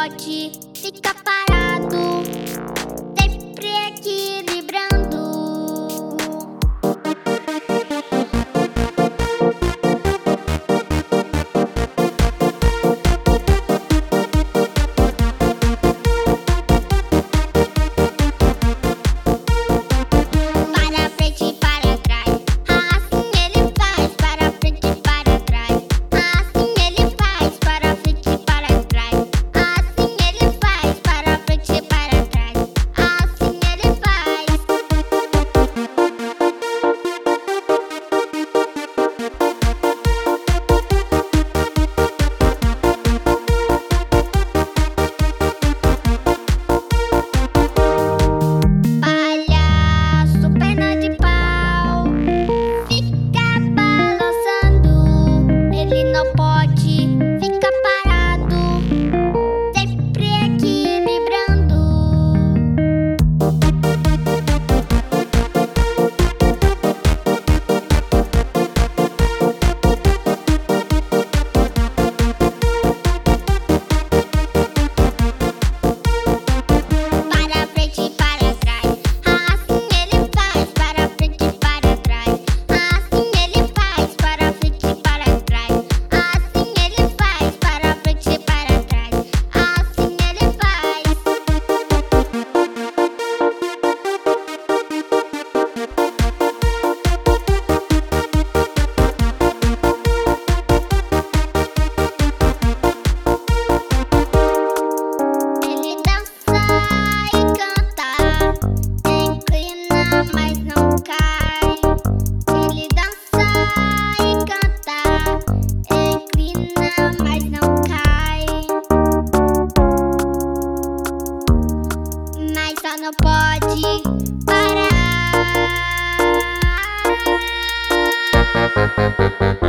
pode ficar parado, sempre equilibrando. Para frente e para trás, assim ele faz. Para frente e para trás, assim ele faz. Para frente e para trás, assim ele faz. Para frente e para trás, assim ele faz. Palhaço, perna de pau, fica balançando. Ele não pode ficar parado, sempre equilibrando. Para frente e para trás, assim ele faz. Para frente e para trás, assim ele faz. Para frente e para trás, assim ele faz. Para frente e para trás, assim ele faz. Ele dança e canta, inclina, mas não cai. Ele dança e canta, inclina, mas não cai. Mas só não pode parar.